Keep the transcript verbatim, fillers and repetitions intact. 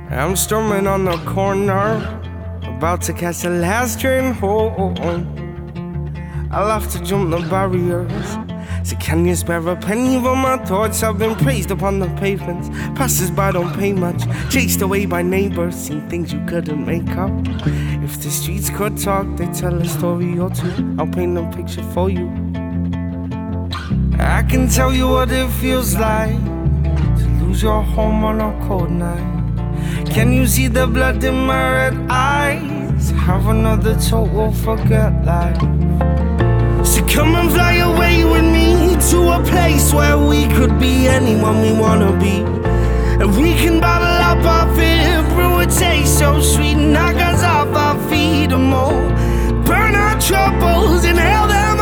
I'm storming on the corner, about to catch the last train home. I'll have to jump the barriers. So can you spare a penny for my thoughts? I've been praised upon the pavements. Passers-by don't pay much. Chased away by neighbors, seen things you couldn't make up. If the streets could talk, they'd tell a story or two. I'll paint a picture for you. I can tell you what it feels like to lose your home on a cold night. Can you see the blood in my red eyes? Have another talk, we'll forget life. So come and fly away with me to a place where we could be anyone we wanna be. And we can bottle up our fear, brew a taste so sweet, knock us off our feet and more. Burn our troubles, inhale them